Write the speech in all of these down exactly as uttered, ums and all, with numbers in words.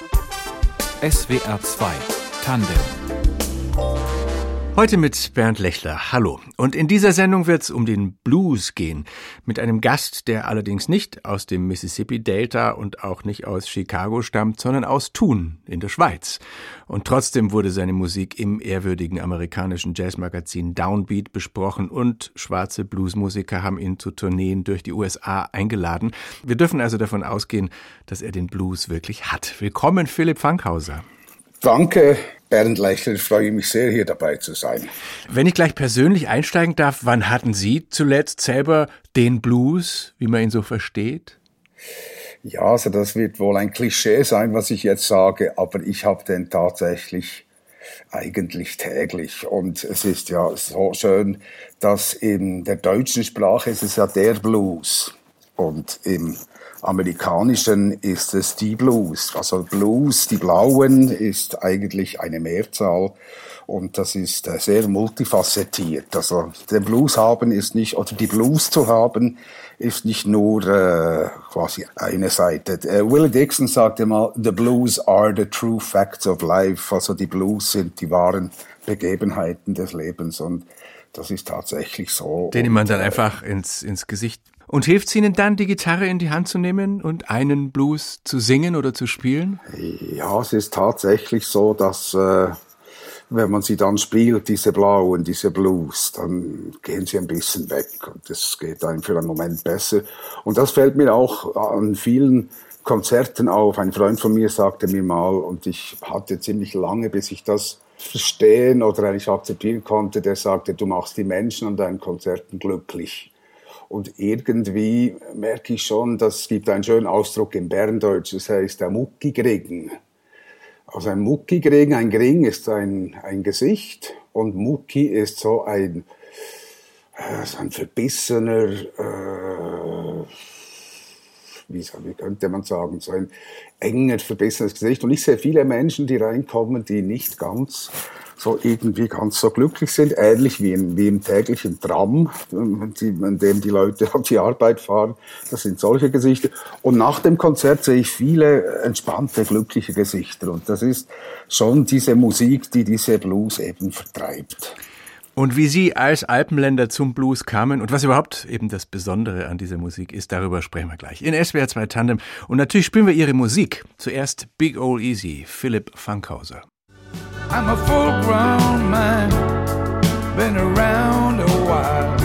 S W R zwei Tandem. Heute mit Bernd Lechler. Hallo. Und in dieser Sendung wird es um den Blues gehen. Mit einem Gast, der allerdings nicht aus dem Mississippi-Delta und auch nicht aus Chicago stammt, sondern aus Thun in der Schweiz. Und trotzdem wurde seine Musik im ehrwürdigen amerikanischen Jazzmagazin Downbeat besprochen und schwarze Bluesmusiker haben ihn zu Tourneen durch die U S A eingeladen. Wir dürfen also davon ausgehen, dass er den Blues wirklich hat. Willkommen, Philipp Fankhauser. Danke, Bernd Lechler. Ich freue mich sehr, hier dabei zu sein. Wenn ich gleich persönlich einsteigen darf, wann hatten Sie zuletzt selber den Blues, wie man ihn so versteht? Ja, also das wird wohl ein Klischee sein, was ich jetzt sage, aber ich habe den tatsächlich eigentlich täglich. Und es ist ja so schön, dass in der deutschen Sprache ist es ja der Blues und im Amerikanischen ist es die Blues. Also Blues, die Blauen, ist eigentlich eine Mehrzahl und das ist sehr multifacettiert. Also den Blues haben ist nicht, oder die Blues zu haben, ist nicht nur äh, quasi eine Seite. Äh, Willie Dixon sagte mal, the blues are the true facts of life. Also die Blues sind die wahren Begebenheiten des Lebens und das ist tatsächlich so. Den man dann äh, einfach ins, ins Gesicht. Und hilft es Ihnen dann, die Gitarre in die Hand zu nehmen und einen Blues zu singen oder zu spielen? Ja, es ist tatsächlich so, dass äh, wenn man sie dann spielt, diese Blauen, diese Blues, dann gehen sie ein bisschen weg und es geht einem für einen Moment besser. Und das fällt mir auch an vielen Konzerten auf. Ein Freund von mir sagte mir mal, und ich hatte ziemlich lange, bis ich das verstehen oder eigentlich akzeptieren konnte, der sagte, du machst die Menschen an deinen Konzerten glücklich. Und irgendwie merke ich schon, das gibt einen schönen Ausdruck im Berndeutsch, das heißt der Muckigring. Also ein Muckigring, ein Gring ist ein, ein Gesicht und Mucki ist so ein, äh, so ein verbissener, äh, wie, wie könnte man sagen, so ein enger, verbissenes Gesicht. Und ich sehe viele Menschen, die reinkommen, die nicht ganz so irgendwie ganz so glücklich sind, ähnlich wie, in, wie im täglichen Tram, in dem die Leute auf die Arbeit fahren. Das sind solche Gesichter. Und nach dem Konzert sehe ich viele entspannte, glückliche Gesichter. Und das ist schon diese Musik, die diese Blues eben vertreibt. Und wie Sie als Alpenländer zum Blues kamen und was überhaupt eben das Besondere an dieser Musik ist, darüber sprechen wir gleich in S W R zwei Tandem. Und natürlich spielen wir Ihre Musik. Zuerst Big Ol' Easy, Philipp Fankhauser. I'm a full-grown man, been around a while.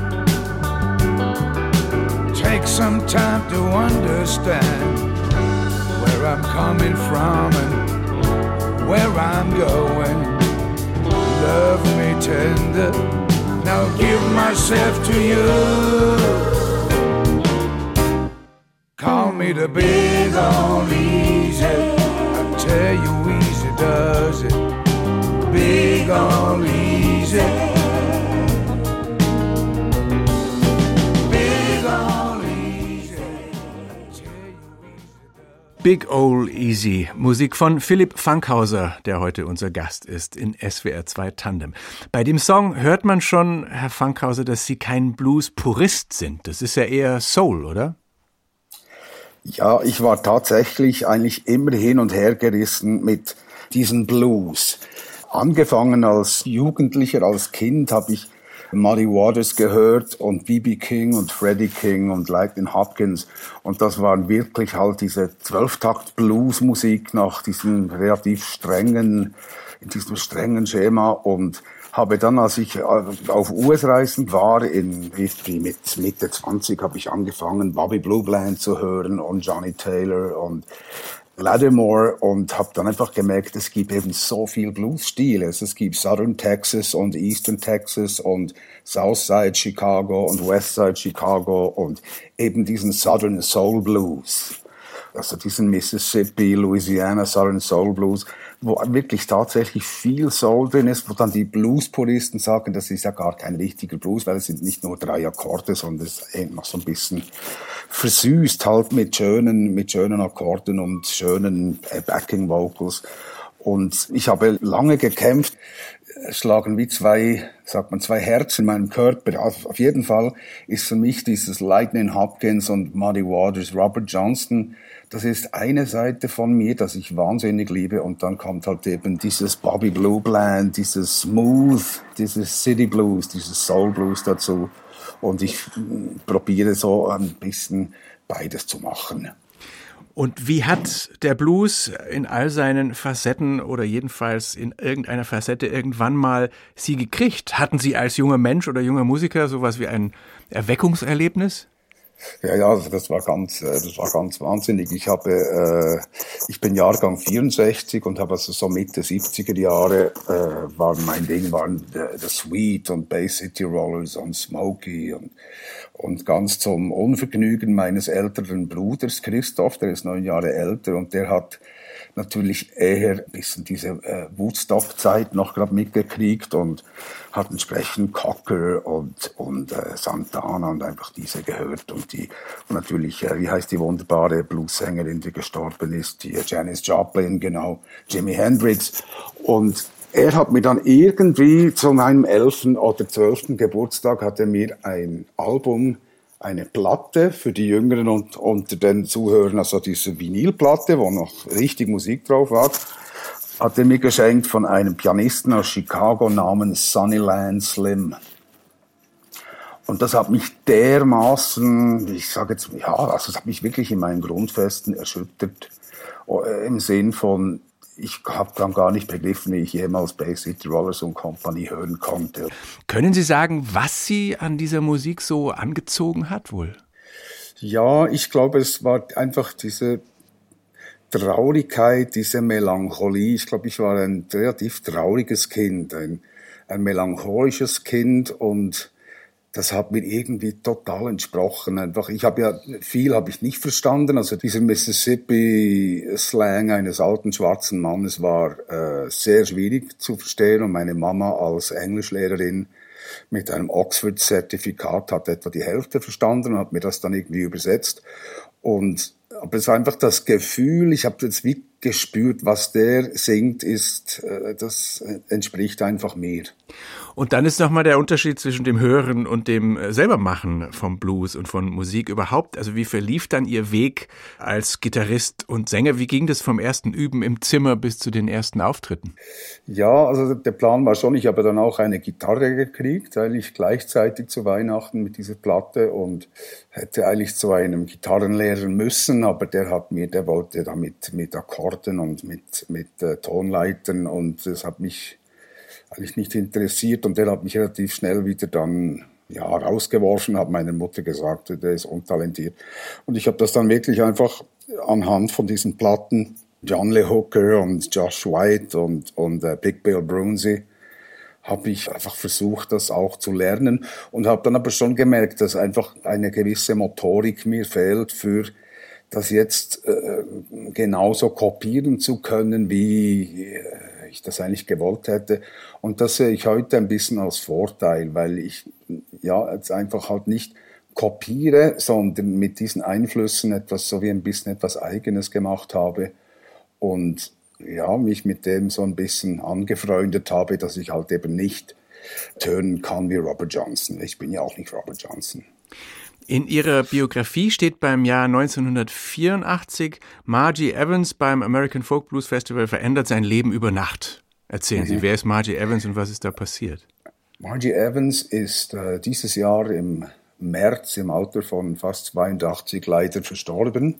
Take some time to understand where I'm coming from and where I'm going. Love me tender, now give myself to you. Call me the Big Ol' Easy, I tell you easy does it. Big Ol' Easy. Big Ol' Easy. Big Ol' Easy. Musik von Philipp Fankhauser, der heute unser Gast ist in S W R zwei Tandem. Bei dem Song hört man schon, Herr Fankhauser, dass Sie kein Blues-Purist sind. Das ist ja eher Soul, oder? Ja, ich war tatsächlich eigentlich immer hin und her gerissen mit diesen Blues. Angefangen als Jugendlicher, als Kind habe ich Muddy Waters gehört und B B King und Freddie King und Lightning Hopkins. Und das waren wirklich halt diese Zwölftakt-Blues-Musik nach diesem relativ strengen, in diesem strengen Schema. Und habe dann, als ich auf U S-Reisen war, in mit Mitte zwanzig, habe ich angefangen, Bobby Blue Bland zu hören und Johnny Taylor und Lattimore und habe dann einfach gemerkt, es gibt eben so viel Blues-Stile. Es gibt Southern Texas und Eastern Texas und Southside Chicago und Westside Chicago und eben diesen Southern Soul Blues. Also diesen Mississippi, Louisiana Southern Soul Blues, wo wirklich tatsächlich viel Soul drin ist, wo dann die Blues-Puristen sagen, das ist ja gar kein richtiger Blues, weil es sind nicht nur drei Akkorde, sondern es ist eben noch so ein bisschen versüßt halt mit schönen, mit schönen Akkorden und schönen Backing Vocals. Und ich habe lange gekämpft, schlagen wie zwei, sagt man, zwei Herzen in meinem Körper. Auf jeden Fall ist für mich dieses Lightning Hopkins und Muddy Waters, Robert Johnson, das ist eine Seite von mir, das ich wahnsinnig liebe. Und dann kommt halt eben dieses Bobby Blue Bland, dieses Smooth, dieses City Blues, dieses Soul Blues dazu. Und ich probiere so ein bisschen beides zu machen. Und wie hat der Blues in all seinen Facetten oder jedenfalls in irgendeiner Facette irgendwann mal Sie gekriegt? Hatten Sie als junger Mensch oder junger Musiker sowas wie ein Erweckungserlebnis? Ja, ja, das war ganz, das war ganz wahnsinnig. Ich habe, äh, ich bin Jahrgang vierundsechzig und habe also so Mitte siebziger Jahre, äh, war mein Ding, waren The Sweet und Bay City Rollers und Smokey und, und ganz zum Unvergnügen meines älteren Bruders Christoph, der ist neun Jahre älter und der hat natürlich eher ein bisschen diese äh, Woodstock-Zeit noch gerade mitgekriegt und hat entsprechend Cocker und, und äh, Santana und einfach diese gehört. Und die und natürlich, äh, wie heißt die wunderbare Bluessängerin, die gestorben ist, die äh, Janis Joplin, genau, Jimi Hendrix. Und er hat mir dann irgendwie zu meinem elften oder zwölften Geburtstag hat er mir ein Album, eine Platte für die Jüngeren und unter den Zuhörern, also diese Vinylplatte, wo noch richtig Musik drauf war, hat er mir geschenkt von einem Pianisten aus Chicago namens Sunnyland Slim. Und das hat mich dermaßen, ich sage jetzt, ja, also das hat mich wirklich in meinen Grundfesten erschüttert, im Sinn von, ich habe dann gar nicht begriffen, wie ich jemals Bay City Rollers und Company hören konnte. Können Sie sagen, was Sie an dieser Musik so angezogen hat wohl? Ja, ich glaube, es war einfach diese Traurigkeit, diese Melancholie. Ich glaube, ich war ein relativ trauriges Kind, ein, ein melancholisches Kind und das hat mir irgendwie total entsprochen. Einfach, ich habe ja viel habe ich nicht verstanden. Also dieser Mississippi-Slang eines alten schwarzen Mannes war äh, sehr schwierig zu verstehen. Und meine Mama als Englischlehrerin mit einem Oxford-Zertifikat hat etwa die Hälfte verstanden und hat mir das dann irgendwie übersetzt. Und aber es ist einfach das Gefühl, ich habe jetzt wie gespürt, was der singt, ist, das entspricht einfach mir. Und dann ist nochmal der Unterschied zwischen dem Hören und dem Selbermachen vom Blues und von Musik überhaupt. Also wie verlief dann Ihr Weg als Gitarrist und Sänger? Wie ging das vom ersten Üben im Zimmer bis zu den ersten Auftritten? Ja, also der Plan war schon, ich habe dann auch eine Gitarre gekriegt, eigentlich gleichzeitig zu Weihnachten mit dieser Platte und hätte eigentlich zu einem Gitarrenlehrer müssen, aber der hat mir, der wollte damit mit Akkorden und mit, mit äh, Tonleitern und das hat mich eigentlich nicht interessiert und der hat mich relativ schnell wieder dann ja rausgeworfen, hat meiner Mutter gesagt, der ist untalentiert. Und ich habe das dann wirklich einfach anhand von diesen Platten, John Lee Hooker und Josh White und, und äh, Big Bill Brunsey, habe ich einfach versucht, das auch zu lernen und habe dann aber schon gemerkt, dass einfach eine gewisse Motorik mir fehlt, für das jetzt äh, genauso kopieren zu können, wie äh, ich das eigentlich gewollt hätte. Und das sehe ich heute ein bisschen als Vorteil, weil ich ja jetzt einfach halt nicht kopiere, sondern mit diesen Einflüssen etwas, so wie ein bisschen etwas Eigenes gemacht habe und ja, mich mit dem so ein bisschen angefreundet habe, dass ich halt eben nicht tönen kann wie Robert Johnson. Ich bin ja auch nicht Robert Johnson. In Ihrer Biografie steht beim Jahr neunzehnhundertvierundachtzig, Margie Evans beim American Folk Blues Festival verändert sein Leben über Nacht. Erzählen mhm. Sie, wer ist Margie Evans und was ist da passiert? Margie Evans ist äh, dieses Jahr im März im Alter von fast zweiundachtzig leider verstorben.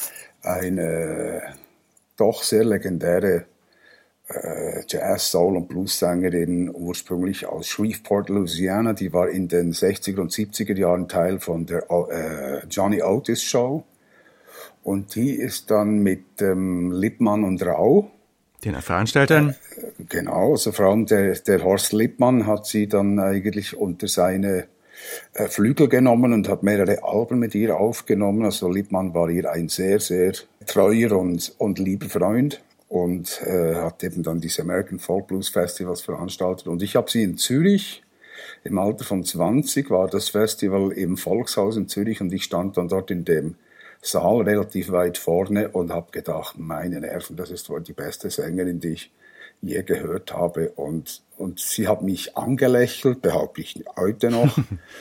Eine doch sehr legendäre äh, Jazz-, Soul- und Blues-Sängerin, ursprünglich aus Shreveport, Louisiana. Die war in den sechziger und siebziger Jahren Teil von der äh, Johnny Otis Show. Und die ist dann mit ähm, Lippmann und Rau, den Veranstaltern? Äh, genau, also vor allem der, der Horst Lippmann hat sie dann eigentlich unter seine äh, Flügel genommen und hat mehrere Alben mit ihr aufgenommen. Also Lippmann war ihr ein sehr, sehr treuer und, und lieber Freund. Und äh, hat eben dann diese American Folk Blues Festivals veranstaltet. Und ich habe sie in Zürich, im Alter von zwanzig, war das Festival im Volkshaus in Zürich und ich stand dann dort in dem Saal, relativ weit vorne, und habe gedacht, meine Nerven, das ist wohl die beste Sängerin, die ich je gehört habe. Und, und sie hat mich angelächelt, behaupte ich heute noch.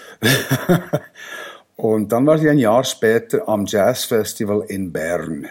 Und dann war sie ein Jahr später am Jazzfestival in Bern.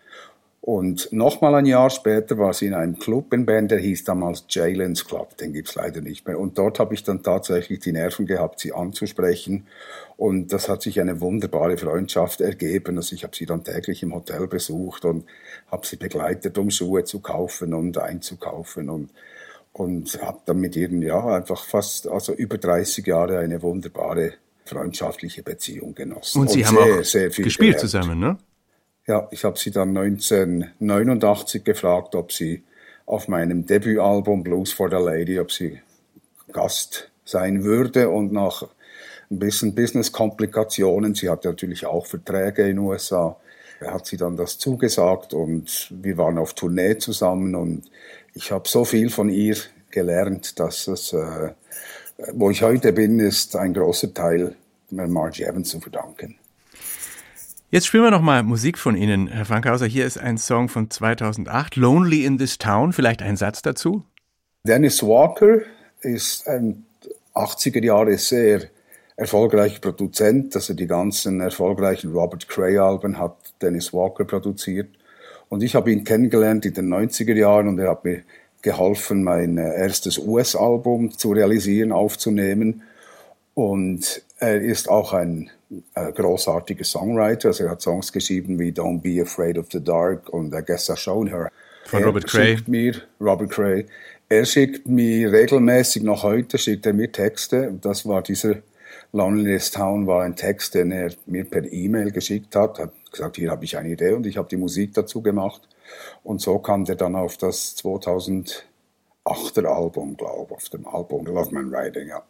Und nochmal ein Jahr später war sie in einem Club in Bern, der hieß damals Jalen's Club, den gibt's leider nicht mehr. Und dort habe ich dann tatsächlich die Nerven gehabt, sie anzusprechen. Und das hat sich eine wunderbare Freundschaft ergeben. Also ich habe sie dann täglich im Hotel besucht und habe sie begleitet, um Schuhe zu kaufen und einzukaufen. Und, und habe dann mit ihr, ja, einfach fast, also über dreißig Jahre eine wunderbare freundschaftliche Beziehung genossen. Und Sie und haben sehr, auch sehr viel gespielt gelernt. zusammen, ne? Ja, ich habe sie dann neunzehnhundertneunundachtzig gefragt, ob sie auf meinem Debütalbum Blues for the Lady, ob sie Gast sein würde. Und nach ein bisschen Business-Komplikationen, sie hatte natürlich auch Verträge in den U S A, hat sie dann das zugesagt und wir waren auf Tournee zusammen und ich habe so viel von ihr gelernt, dass es, äh, wo ich heute bin, ist ein großer Teil Margie Evans zu verdanken. Jetzt spielen wir noch mal Musik von Ihnen, Herr Fankhauser. Hier ist ein Song von zweitausendacht, Lonely in this Town. Vielleicht ein Satz dazu? Dennis Walker ist ein achtziger Jahre sehr erfolgreicher Produzent. Also die ganzen erfolgreichen Robert Cray-Alben hat Dennis Walker produziert. Und ich habe ihn kennengelernt in den neunziger Jahren und er hat mir geholfen, mein erstes U S-Album zu realisieren, aufzunehmen. Und er ist auch ein äh, großartiger Songwriter. Also er hat Songs geschrieben wie Don't Be Afraid of the Dark und I Guess I've Shown Her. Von er Robert Cray. Schickt mir, Robert Cray. Er schickt mir regelmäßig, noch heute schickt er mir Texte. Das war dieser Loneliness Town, war ein Text, den er mir per E-Mail geschickt hat. Hat gesagt, hier habe ich eine Idee und ich habe die Musik dazu gemacht. Und so kam der dann auf das zweitausendachter Album, glaube ich, auf dem Album Love Man Riding, ja.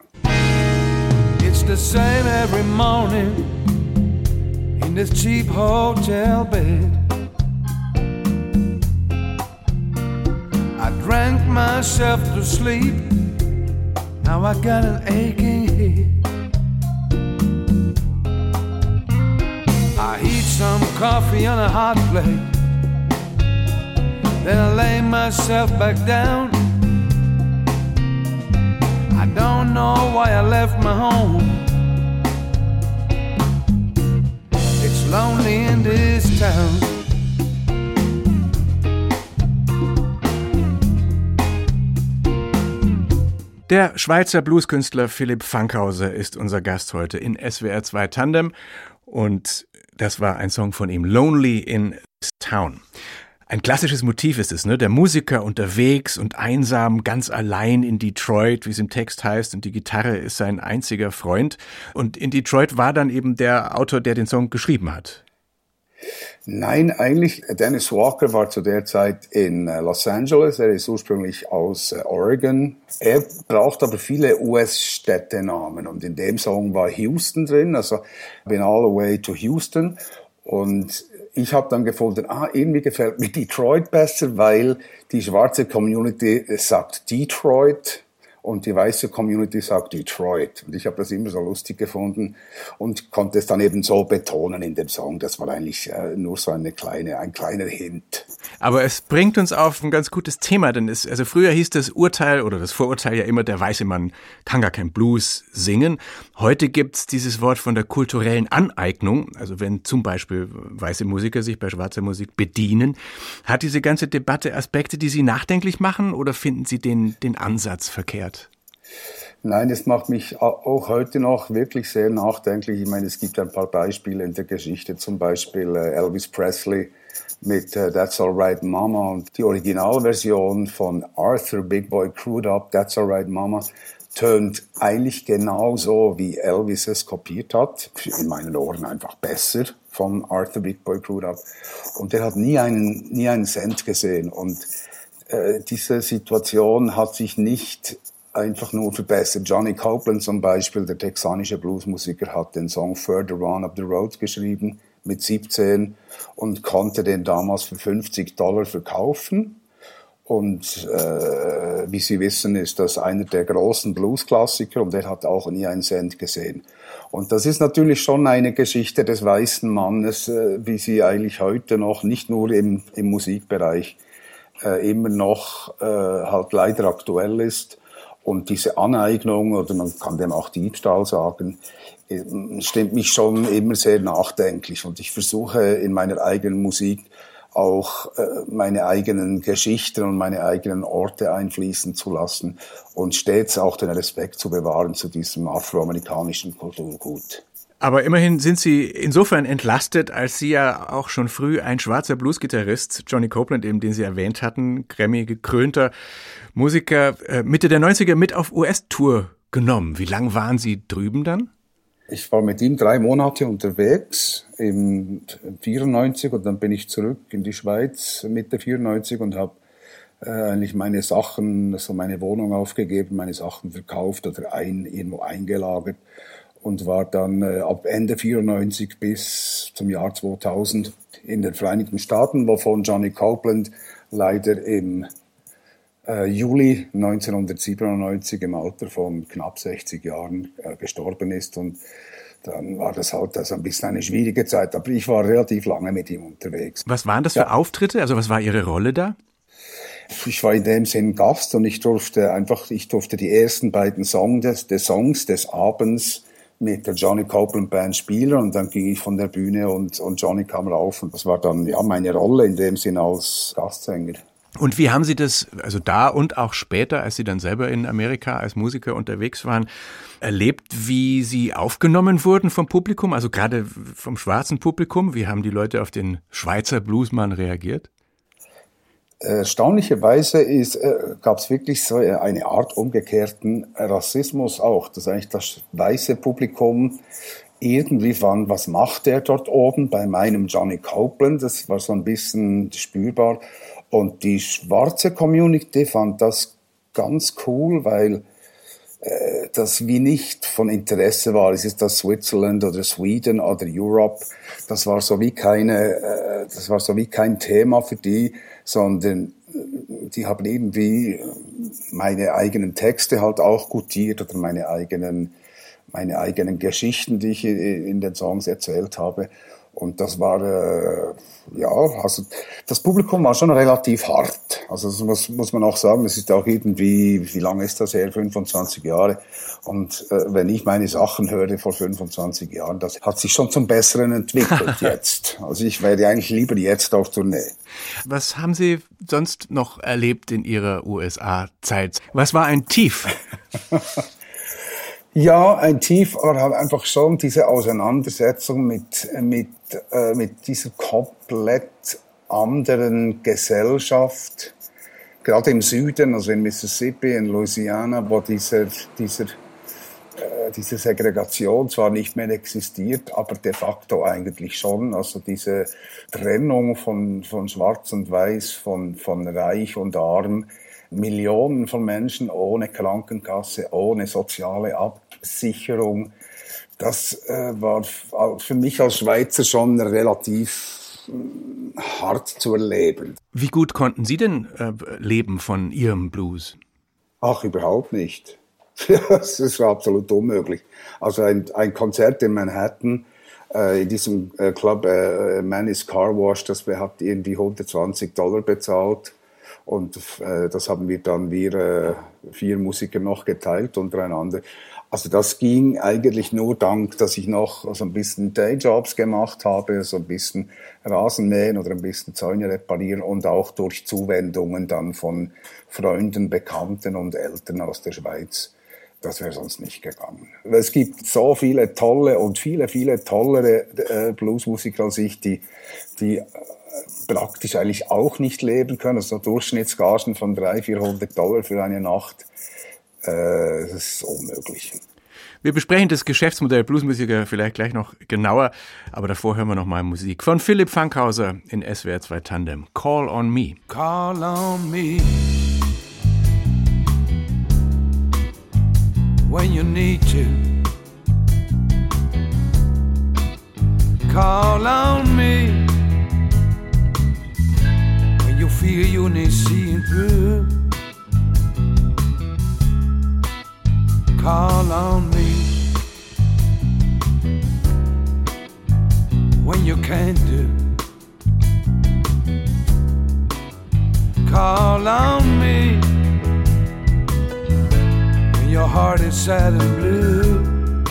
It's the same every morning in this cheap hotel bed. I drank myself to sleep. Now I got an aching head. I heat some coffee on a hot plate. Then I lay myself back down. I don't know why I left my home. It's lonely in this town. Der Schweizer Blueskünstler Philipp Fankhauser ist unser Gast heute in S W R zwei Tandem. Und das war ein Song von ihm, Lonely in this Town. Ein klassisches Motiv ist es, ne? Der Musiker unterwegs und einsam, ganz allein in Detroit, wie es im Text heißt, und die Gitarre ist sein einziger Freund. Und in Detroit war dann eben der Autor, der den Song geschrieben hat. Nein, eigentlich, Dennis Walker war zu der Zeit in Los Angeles. Er ist ursprünglich aus Oregon. Er braucht aber viele U S-Städtenamen und in dem Song war Houston drin, also Been All the Way to Houston. Und ich habe dann gefunden, ah, irgendwie gefällt mir Detroit besser, weil die schwarze Community sagt Detroit und die weiße Community sagt Detroit. Und ich habe das immer so lustig gefunden und konnte es dann eben so betonen in dem Song. Das war eigentlich äh, nur so eine kleine, ein kleiner Hint. Aber es bringt uns auf ein ganz gutes Thema, denn es, also früher hieß das Urteil oder das Vorurteil ja immer, der weiße Mann kann gar kein Blues singen. Heute gibt's dieses Wort von der kulturellen Aneignung, also wenn zum Beispiel weiße Musiker sich bei schwarzer Musik bedienen. Hat diese ganze Debatte Aspekte, die Sie nachdenklich machen, oder finden Sie den, den Ansatz verkehrt? Nein, es macht mich auch heute noch wirklich sehr nachdenklich. Ich meine, es gibt ein paar Beispiele in der Geschichte, zum Beispiel Elvis Presley mit That's Alright Mama und die Originalversion von Arthur Big Boy Crudup, That's Alright Mama, tönt eigentlich genauso, wie Elvis es kopiert hat. In meinen Ohren einfach besser von Arthur Big Boy Crudup. Und der hat nie einen, nie einen Cent gesehen. Und äh, diese Situation hat sich nicht einfach nur verbessert. Johnny Copeland zum Beispiel, der texanische Bluesmusiker, hat den Song Further On Up the Road geschrieben mit siebzehn und konnte den damals für fünfzig Dollar verkaufen. Und äh, wie Sie wissen, ist das einer der großen Blues-Klassiker und er hat auch nie einen Cent gesehen. Und das ist natürlich schon eine Geschichte des weißen Mannes, äh, wie sie eigentlich heute noch, nicht nur im, im Musikbereich, äh, immer noch äh, halt leider aktuell ist. Und diese Aneignung, oder man kann dem auch Diebstahl sagen, äh, stimmt mich schon immer sehr nachdenklich. Und ich versuche in meiner eigenen Musik auch äh, meine eigenen Geschichten und meine eigenen Orte einfließen zu lassen und stets auch den Respekt zu bewahren zu diesem afroamerikanischen Kulturgut. Aber immerhin sind Sie insofern entlastet, als Sie ja auch schon früh ein schwarzer Bluesgitarrist, Johnny Copeland eben, den Sie erwähnt hatten, Grammy-gekrönter Musiker, äh, Mitte der neunziger mit auf U S-Tour genommen. Wie lang waren Sie drüben dann? Ich war mit ihm drei Monate unterwegs im vierundneunzig und dann bin ich zurück in die Schweiz Mitte vierundneunzig und habe äh, eigentlich meine Sachen, so meine Wohnung aufgegeben, meine Sachen verkauft oder ein, irgendwo eingelagert und war dann äh, ab Ende vierundneunzig bis zum Jahr zweitausend in den Vereinigten Staaten, wovon Johnny Copeland leider im äh, Juli neunzehnhundertsiebenundneunzig im Alter von knapp sechzig Jahren äh, gestorben ist. Und dann war das halt also ein bisschen eine schwierige Zeit. Aber ich war relativ lange mit ihm unterwegs. Was waren das für ja. Auftritte? Also was war Ihre Rolle da? Ich war in dem Sinn Gast und ich durfte einfach, ich durfte die ersten beiden Songs des, des Songs des Abends mit der Johnny Copeland Band spielen und dann ging ich von der Bühne und, und Johnny kam rauf und das war dann ja meine Rolle in dem Sinn als Gastsänger. Und wie haben Sie das, also da und auch später, als Sie dann selber in Amerika als Musiker unterwegs waren, erlebt, wie Sie aufgenommen wurden vom Publikum, also gerade vom schwarzen Publikum? Wie haben die Leute auf den Schweizer Bluesmann reagiert? Erstaunlicherweise ist, äh, gab es wirklich so eine Art umgekehrten Rassismus auch, dass eigentlich das weiße Publikum irgendwie fand, was macht der dort oben bei meinem Johnny Copeland, das war so ein bisschen spürbar. Und die schwarze Community fand das ganz cool, weil äh, das wie nicht von Interesse war. Es ist das Switzerland oder Sweden oder Europe. Das war so wie keine, äh, das war so wie kein Thema für die, sondern die haben irgendwie meine eigenen Texte halt auch gutiert oder meine eigenen, meine eigenen Geschichten, die ich in den Songs erzählt habe. Und das war, äh, ja, also das Publikum war schon relativ hart. Also das muss, muss man auch sagen, das ist auch irgendwie, wie lange ist das her? fünfundzwanzig Jahre. Und äh, wenn ich meine Sachen höre vor fünfundzwanzig Jahren, das hat sich schon zum Besseren entwickelt jetzt. Also ich wäre eigentlich lieber jetzt auf Tournee. Was haben Sie sonst noch erlebt in Ihrer U S A-Zeit? Was war ein Tief? Ja, ein Tief war halt einfach schon diese Auseinandersetzung mit, mit, äh, mit dieser komplett anderen Gesellschaft. Gerade im Süden, also in Mississippi, in Louisiana, wo dieser, dieser, äh, diese Segregation zwar nicht mehr existiert, aber de facto eigentlich schon. Also diese Trennung von, von Schwarz und Weiß, von, von Reich und Arm. Millionen von Menschen ohne Krankenkasse, ohne soziale Absicherung. Das äh, war für mich als Schweizer schon relativ äh, hart zu erleben. Wie gut konnten Sie denn äh, leben von Ihrem Blues? Ach, überhaupt nicht. Das ist absolut unmöglich. Also ein, ein Konzert in Manhattan, äh, in diesem äh, Club äh, Manny's Car Wash, das hat irgendwie hundertzwanzig Dollar bezahlt. Und äh, das haben wir dann, wir äh, vier Musiker noch geteilt untereinander. Also das ging eigentlich nur dank, dass ich noch so ein bisschen Dayjobs gemacht habe, so ein bisschen Rasenmähen oder ein bisschen Zäune reparieren und auch durch Zuwendungen dann von Freunden, Bekannten und Eltern aus der Schweiz. Das wäre sonst nicht gegangen. Es gibt so viele tolle und viele, viele tollere äh, Bluesmusiker als ich, die, die äh, praktisch eigentlich auch nicht leben können. Also Durchschnittsgagen von dreihundert, vierhundert Dollar für eine Nacht. Äh, das ist unmöglich. Wir besprechen das Geschäftsmodell Bluesmusiker vielleicht gleich noch genauer, aber davor hören wir noch mal Musik von Philipp Fankhauser in S W R zwei Tandem. Call on Me. Call on me when you need to. Call on me feel you need seeing through. Call on me when you can't do. Call on me when your heart is sad and blue.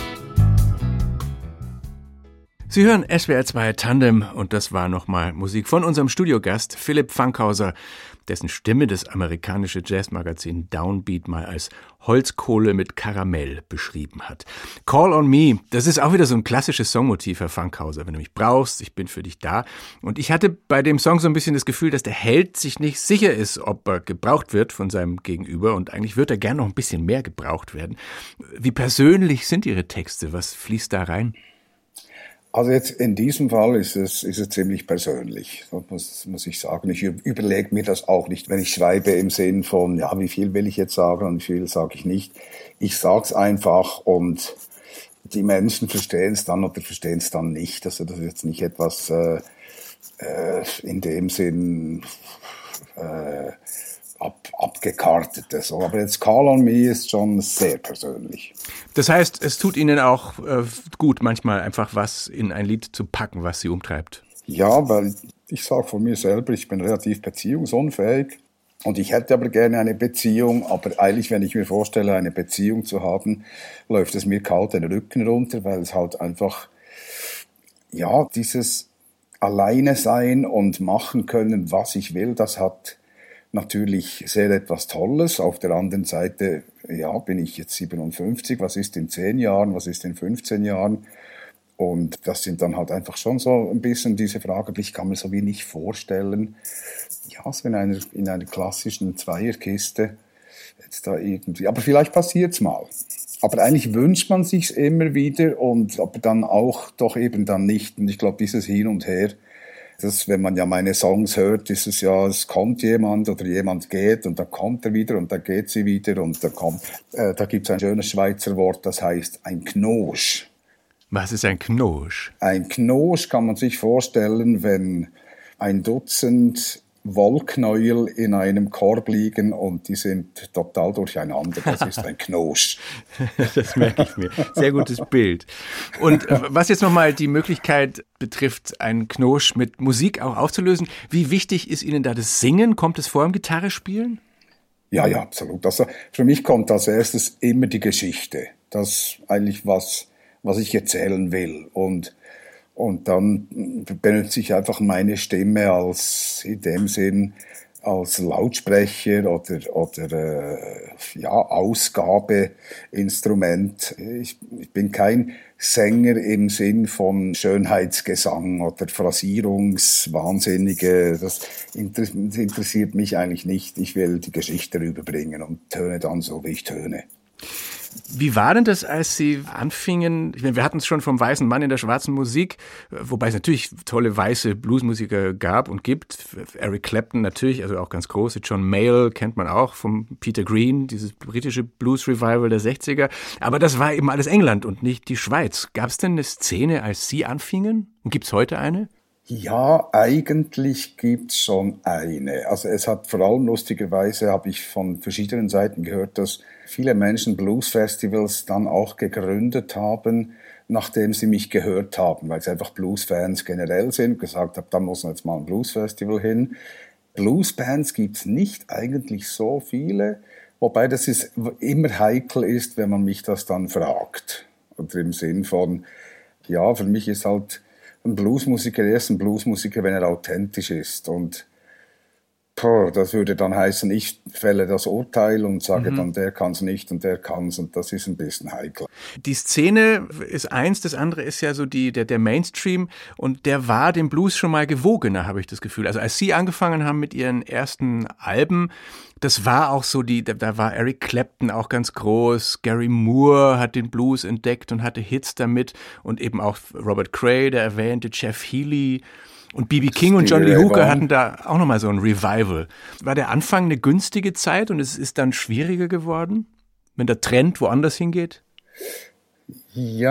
Sie hören S W R zwei Tandem und das war nochmal Musik von unserem Studiogast Philipp Fankhauser, dessen Stimme das amerikanische Jazzmagazin Downbeat mal als Holzkohle mit Karamell beschrieben hat. Call on Me, das ist auch wieder so ein klassisches Songmotiv, Herr Fankhauser. Wenn du mich brauchst, ich bin für dich da. Und ich hatte bei dem Song so ein bisschen das Gefühl, dass der Held sich nicht sicher ist, ob er gebraucht wird von seinem Gegenüber. Und eigentlich würde er gern noch ein bisschen mehr gebraucht werden. Wie persönlich sind Ihre Texte? Was fließt da rein? Also jetzt in diesem Fall ist es, ist es ziemlich persönlich, das muss, muss ich sagen. Ich überlege mir das auch nicht, wenn ich schreibe im Sinn von, ja, wie viel will ich jetzt sagen und wie viel sage ich nicht. Ich sag's einfach und die Menschen verstehen es dann oder verstehen es dann nicht. Also das ist jetzt nicht etwas äh, äh, in dem Sinn äh, ab, abgekartetes. So. Aber jetzt Call on Me ist schon sehr persönlich. Das heißt, es tut Ihnen auch äh, gut, manchmal einfach was in ein Lied zu packen, was Sie umtreibt. Ja, weil ich sage von mir selber, ich bin relativ beziehungsunfähig und ich hätte aber gerne eine Beziehung, aber eigentlich, wenn ich mir vorstelle, eine Beziehung zu haben, läuft es mir kalt den Rücken runter, weil es halt einfach, ja, dieses Alleine sein und machen können, was ich will, das hat natürlich sehr etwas Tolles. Auf der anderen Seite, ja, bin ich jetzt siebenundfünfzig, was ist in zehn Jahren, was ist in fünfzehn Jahren? Und das sind dann halt einfach schon so ein bisschen diese Fragen, ich kann mir so wie nicht vorstellen, ja, so in einer, in einer klassischen Zweierkiste, jetzt da irgendwie, aber vielleicht passiert's mal. Aber eigentlich wünscht man sich's immer wieder und aber dann auch doch eben dann nicht. Und ich glaube, dieses Hin und Her, das, wenn man ja meine Songs hört, ist es ja, es kommt jemand oder jemand geht und dann kommt er wieder und dann geht sie wieder und dann kommt, äh, da gibt's ein schönes Schweizer Wort, das heißt ein Knosch. Was ist ein Knosch? Ein Knosch kann man sich vorstellen, wenn ein Dutzend Wollknäuel in einem Korb liegen und die sind total durcheinander. Das ist ein Knosch. Das merke ich mir. Sehr gutes Bild. Und was jetzt nochmal die Möglichkeit betrifft, einen Knosch mit Musik auch aufzulösen, wie wichtig ist Ihnen da das Singen? Kommt es vor dem Gitarrespielen? Ja, ja, absolut. Also für mich kommt als erstes immer die Geschichte. Das ist eigentlich was, was ich erzählen will. Und Und dann benutze ich einfach meine Stimme als, in dem Sinn, als Lautsprecher oder, oder äh, ja, Ausgabeinstrument. Ich, ich bin kein Sänger im Sinn von Schönheitsgesang oder Phrasierungswahnsinnige. Das interessiert mich eigentlich nicht. Ich will die Geschichte rüberbringen und töne dann so, wie ich töne. Wie war denn das, als Sie anfingen? Ich meine, wir hatten es schon vom weißen Mann in der schwarzen Musik, wobei es natürlich tolle weiße Bluesmusiker gab und gibt. Eric Clapton natürlich, also auch ganz große. John Mayall kennt man auch, vom Peter Green, dieses britische Blues-Revival der sechziger. Aber das war eben alles England und nicht die Schweiz. Gab es denn eine Szene, als Sie anfingen? Und gibt es heute eine? Ja, eigentlich gibt's schon eine. Also es hat vor allem lustigerweise, habe ich von verschiedenen Seiten gehört, dass viele Menschen Blues-Festivals dann auch gegründet haben, nachdem sie mich gehört haben, weil sie einfach Blues-Fans generell sind, gesagt haben, da muss man jetzt mal ein Blues-Festival hin. Blues-Bands gibt's nicht eigentlich so viele, wobei das ist, immer heikel ist, wenn man mich das dann fragt. Oder im Sinn von, ja, für mich ist halt ein Bluesmusiker erst ein Bluesmusiker, wenn er authentisch ist. Und boah, das würde dann heißen, ich fälle das Urteil und sage mhm. dann, der kann's nicht und der kann's. Und das ist ein bisschen heikel. Die Szene ist eins, das andere ist ja so die, der, der Mainstream. Und der war dem Blues schon mal gewogener, habe ich das Gefühl. Also als Sie angefangen haben mit Ihren ersten Alben, das war auch so, die, da war Eric Clapton auch ganz groß, Gary Moore hat den Blues entdeckt und hatte Hits damit und eben auch Robert Cray, der erwähnte, Jeff Healey und B B King und John Lee Hooker hatten da auch nochmal so ein Revival. War der Anfang eine günstige Zeit und es ist dann schwieriger geworden, wenn der Trend woanders hingeht?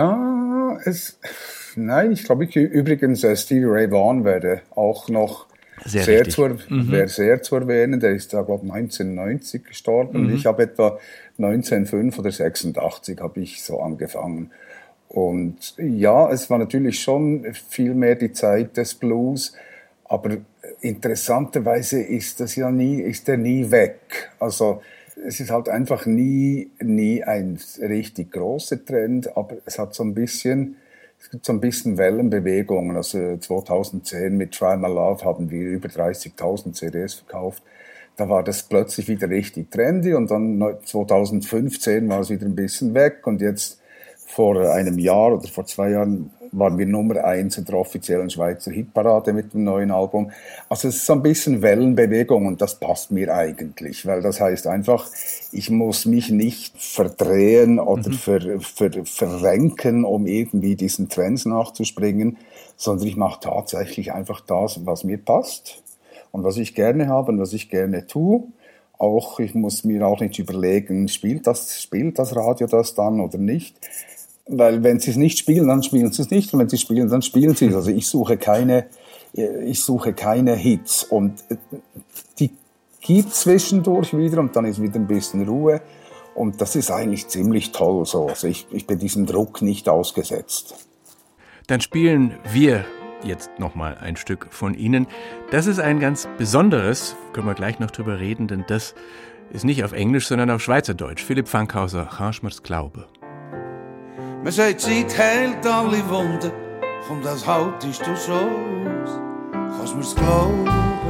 Ja, es, nein, ich glaube, ich übrigens, Stevie Ray Vaughan werde auch noch Sehr, sehr richtig. zu, Mhm. wäre sehr zu erwähnen. Der ist da, glaube ich, neunzehnhundertneunzig gestorben. Mhm. Ich habe etwa neunzehnhundertfünf oder sechsundachtzig habe ich so angefangen. Und ja, es war natürlich schon viel mehr die Zeit des Blues, aber interessanterweise ist das ja nie, ist der nie weg. Also es ist halt einfach nie, nie ein richtig großer Trend, aber es hat so ein bisschen, es gibt so ein bisschen Wellenbewegungen. Also zweitausendzehn mit Try My Love haben wir über dreißigtausend C Ds verkauft. Da war das plötzlich wieder richtig trendy und dann zweitausendfünfzehn war es wieder ein bisschen weg und jetzt vor einem Jahr oder vor zwei Jahren waren wir Nummer eins in der offiziellen Schweizer Hitparade mit dem neuen Album. Also es ist so ein bisschen Wellenbewegung und das passt mir eigentlich, weil das heißt einfach, ich muss mich nicht verdrehen oder mhm. ver, ver, verrenken, um irgendwie diesen Trends nachzuspringen, sondern ich mache tatsächlich einfach das, was mir passt und was ich gerne habe und was ich gerne tue. Auch, ich muss mir auch nicht überlegen, spielt das, spielt das Radio das dann oder nicht? Weil wenn sie es nicht spielen, dann spielen sie es nicht. Und wenn sie spielen, dann spielen sie es. Also ich suche keine, ich suche keine Hits. Und die gibt zwischendurch wieder und dann ist wieder ein bisschen Ruhe. Und das ist eigentlich ziemlich toll so. Also ich, ich bin diesem Druck nicht ausgesetzt. Dann spielen wir jetzt nochmal ein Stück von Ihnen. Das ist ein ganz besonderes, können wir gleich noch drüber reden, denn das ist nicht auf Englisch, sondern auf Schweizerdeutsch. Philipp Fankhauser, «Kannst mir's glauben?» Man sagt, Zeit heilt alle Wunden, komm, das haltest du schon aus, kannst mir's glauben.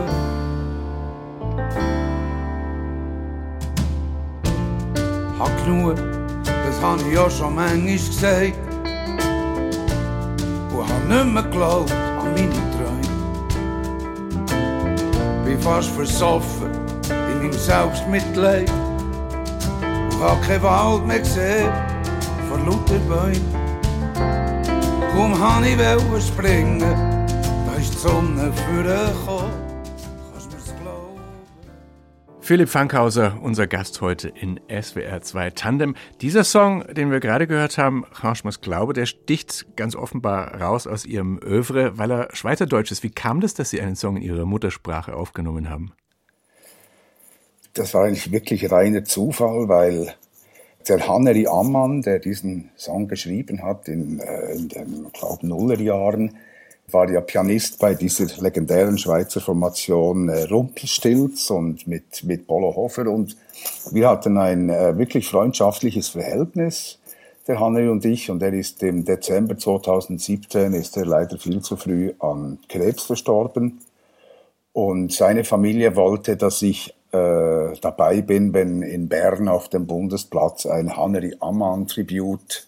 Hab genug, das hab ich ja schon manchmal gesagt, und hab nicht mehr geglaubt an meine Träume. Bin fast versoffen in meinem Selbstmitleid und hab keinen Wald mehr gesehen vor lauter Bäumen. Kaum han ich wollte springen, da ist die Sonne vorgekommen. Kannst mir's glauben? Philipp Fankhauser, unser Gast heute in S W R zwei Tandem. Dieser Song, den wir gerade gehört haben, «Kannst mir's glauben», der sticht ganz offenbar raus aus Ihrem Övre, weil er Schweizerdeutsch ist. Wie kam das, dass Sie einen Song in Ihrer Muttersprache aufgenommen haben? Das war eigentlich wirklich reiner Zufall, weil der Haneri Ammann, der diesen Song geschrieben hat in, äh, in den, ich glaube, Nullerjahren, war ja Pianist bei dieser legendären Schweizer Formation äh, Rumpelstilz und mit, mit Polo Hofer. Und wir hatten ein äh, wirklich freundschaftliches Verhältnis, der Haneri und ich. Und er ist im Dezember zweitausendsiebzehn ist er leider viel zu früh an Krebs verstorben. Und seine Familie wollte, dass ich Äh, dabei bin, wenn in Bern auf dem Bundesplatz ein Haneri Ammann Tribute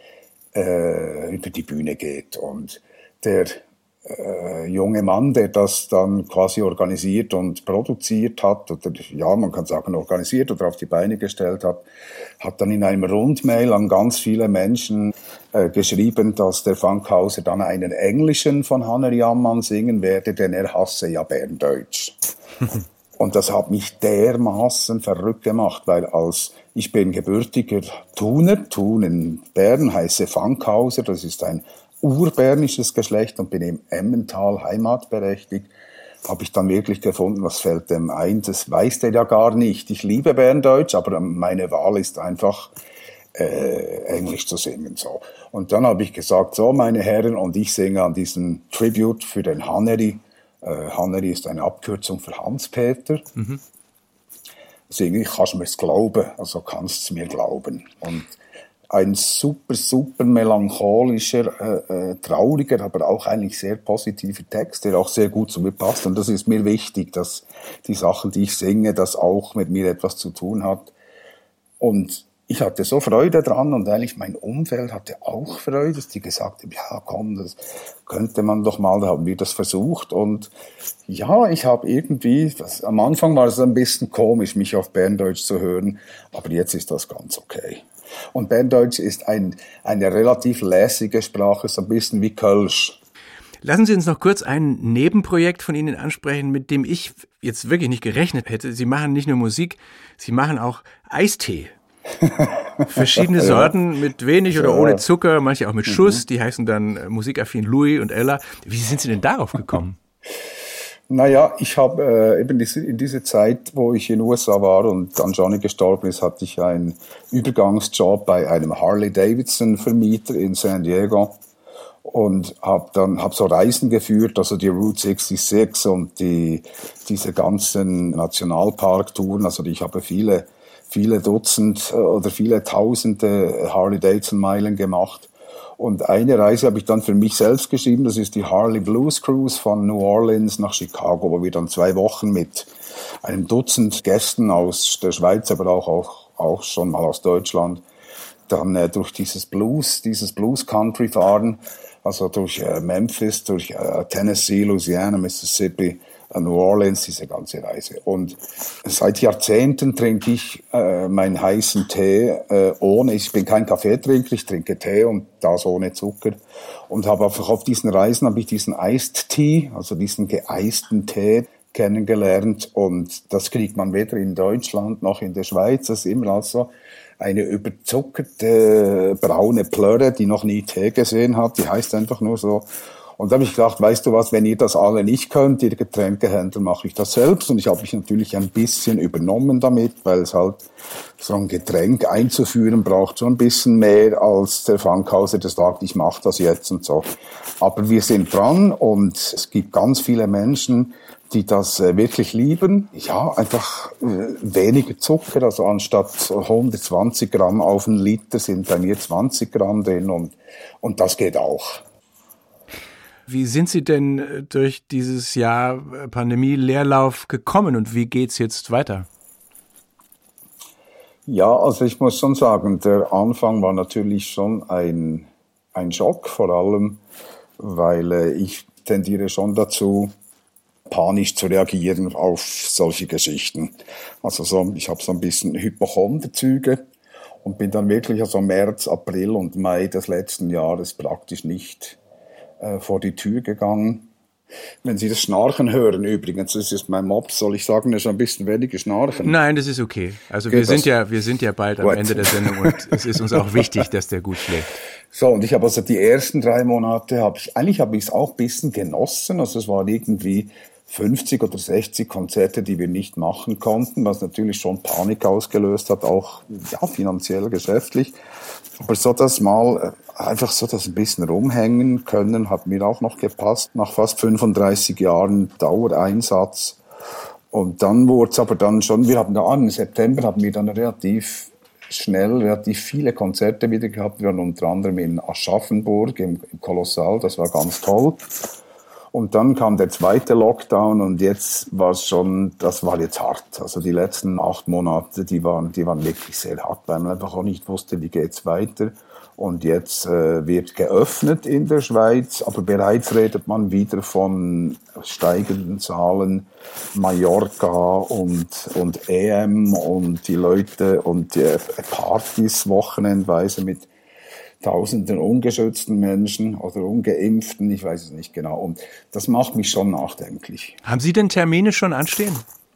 äh, über die Bühne geht. Und der äh, junge Mann, der das dann quasi organisiert und produziert hat, oder ja, man kann sagen organisiert oder auf die Beine gestellt hat, hat dann in einem Rundmail an ganz viele Menschen äh, geschrieben, dass der Fankhauser dann einen englischen von Haneri Ammann singen werde, denn er hasse ja Berndeutsch. Und das hat mich dermaßen verrückt gemacht, weil als ich bin gebürtiger Thuner, Thun in Bern heiße Fankhauser, das ist ein urbernisches Geschlecht und bin im Emmental heimatberechtigt, habe ich dann wirklich gefunden, was fällt dem ein, das weiß der ja gar nicht. Ich liebe Berndeutsch, aber meine Wahl ist einfach äh, Englisch zu singen. So. Und dann habe ich gesagt, so meine Herren, und ich singe an diesem Tribute für den Haneri. Uh, Haneri ist eine Abkürzung für Hans-Peter. Mhm. Singe ich, kannst du mir's glauben, also kannst du mir glauben. Und ein super, super melancholischer, äh, äh, trauriger, aber auch eigentlich sehr positiver Text, der auch sehr gut zu mir passt. Und das ist mir wichtig, dass die Sachen, die ich singe, das auch mit mir etwas zu tun hat. Und ich hatte so Freude dran und eigentlich mein Umfeld hatte auch Freude, dass die gesagt haben, ja komm, das könnte man doch mal, da haben wir das versucht und ja, ich habe irgendwie, das, am Anfang war es ein bisschen komisch, mich auf Berndeutsch zu hören, aber jetzt ist das ganz okay. Und Berndeutsch ist ein, eine relativ lässige Sprache, so ein bisschen wie Kölsch. Lassen Sie uns noch kurz ein Nebenprojekt von Ihnen ansprechen, mit dem ich jetzt wirklich nicht gerechnet hätte. Sie machen nicht nur Musik, Sie machen auch Eistee. Verschiedene Sorten mit wenig oder ohne Zucker, manche auch mit Schuss, die heißen dann musikaffin Louis und Ella. Wie sind Sie denn darauf gekommen? Naja, ich habe äh, eben diese, in dieser Zeit, wo ich in den U S A war und dann Johnny gestorben ist, hatte ich einen Übergangsjob bei einem Harley-Davidson-Vermieter in San Diego und habe dann hab so Reisen geführt, also die Route sechsundsechzig und die diese ganzen Nationalparktouren. Also ich habe viele viele Dutzend oder viele Tausende Harley-Davidson-Meilen gemacht. Und eine Reise habe ich dann für mich selbst geschrieben, das ist die Harley Blues Cruise von New Orleans nach Chicago, wo wir dann zwei Wochen mit einem Dutzend Gästen aus der Schweiz, aber auch, auch, auch schon mal aus Deutschland, dann äh, durch dieses Blues, dieses Blues Country fahren, also durch äh, Memphis, durch äh, Tennessee, Louisiana, Mississippi, New Orleans, diese ganze Reise. Und seit Jahrzehnten trinke ich äh, meinen heißen Tee äh, ohne, ich bin kein Kaffeetrinker, ich trinke Tee und das ohne Zucker. Und habe einfach auf diesen Reisen habe ich diesen Iced Tea, also diesen geeisten Tee kennengelernt. Und das kriegt man weder in Deutschland noch in der Schweiz. Das ist immer also eine überzuckerte braune Plörre, die noch nie Tee gesehen hat. Die heißt einfach nur so. Und da habe ich gedacht, weißt du was, wenn ihr das alle nicht könnt, ihr Getränkehändler, mache ich das selbst. Und ich habe mich natürlich ein bisschen übernommen damit, weil es halt so ein Getränk einzuführen braucht so ein bisschen mehr als der Fankhauser, der sagt, ich mache das jetzt und so. Aber wir sind dran und es gibt ganz viele Menschen, die das äh, wirklich lieben. Ja, einfach äh, weniger Zucker, also anstatt hundertzwanzig Gramm auf einen Liter sind bei mir zwanzig Gramm drin und, und das geht auch. Wie sind Sie denn durch dieses Jahr Pandemie-Leerlauf gekommen und wie geht's jetzt weiter? Ja, also ich muss schon sagen, der Anfang war natürlich schon ein, ein Schock, vor allem, weil äh, ich tendiere schon dazu, panisch zu reagieren auf solche Geschichten. Also so, ich habe so ein bisschen Hypochonderzüge und bin dann wirklich also März, April und Mai des letzten Jahres praktisch nicht äh, vor die Tür gegangen. Wenn Sie das Schnarchen hören übrigens, das ist mein Mops, soll ich sagen, das ist ein bisschen weniger Schnarchen? Nein, das ist okay. Also Geht wir sind das? ja, wir sind ja bald am Gut. Ende der Sendung und es ist uns auch wichtig, dass der gut schläft. So, und ich habe also die ersten drei Monate, hab ich, eigentlich habe ich es auch ein bisschen genossen, also es waren irgendwie fünfzig oder sechzig Konzerte, die wir nicht machen konnten, was natürlich schon Panik ausgelöst hat, auch ja finanziell, geschäftlich. Aber so das mal einfach so das ein bisschen rumhängen können, hat mir auch noch gepasst, nach fast fünfunddreißig Jahren Dauereinsatz. Und dann wurde es aber dann schon, wir haben da an, im September haben wir dann relativ schnell, relativ viele Konzerte wieder gehabt. Wir waren unter anderem in Aschaffenburg im, im Kolossal, das war ganz toll. Und dann kam der zweite Lockdown und jetzt war es schon, das war jetzt hart. Also die letzten acht Monate, die waren, die waren wirklich sehr hart, weil man einfach auch nicht wusste, wie geht's weiter. Und jetzt äh, wird geöffnet in der Schweiz, aber bereits redet man wieder von steigenden Zahlen, Mallorca und, und E M und die Leute und die Partys wochenendweise mit Tausenden ungeschützten Menschen oder Ungeimpften, ich weiß es nicht genau. Und das macht mich schon nachdenklich. Haben Sie denn Termine schon anstehen?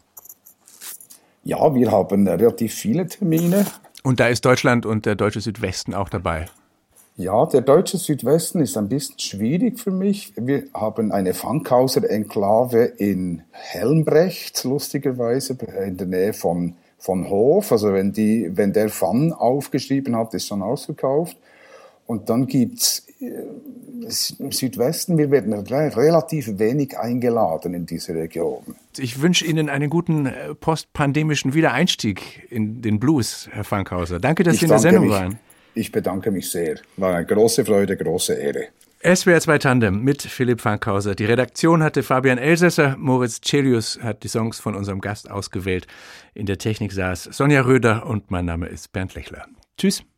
Ja, wir haben relativ viele Termine. Und da ist Deutschland und der deutsche Südwesten auch dabei. Ja, der deutsche Südwesten ist ein bisschen schwierig für mich. Wir haben eine Fankhauser-Enklave in Helmbrecht, lustigerweise, in der Nähe von, von Hof. Also wenn, die, wenn der Fan aufgeschrieben hat, ist schon ausverkauft. Und dann gibt's im Südwesten, wir werden relativ wenig eingeladen in diese Region. Ich wünsche Ihnen einen guten postpandemischen Wiedereinstieg in den Blues, Herr Fankhauser. Danke, dass Ich Sie in der Sendung mich, waren. Ich bedanke mich sehr. War eine große Freude, große Ehre. S W R zwei Tandem mit Philipp Fankhauser. Die Redaktion hatte Fabian Elsässer, Moritz Celius hat die Songs von unserem Gast ausgewählt. In der Technik saß Sonja Röder und mein Name ist Bernd Lechler. Tschüss.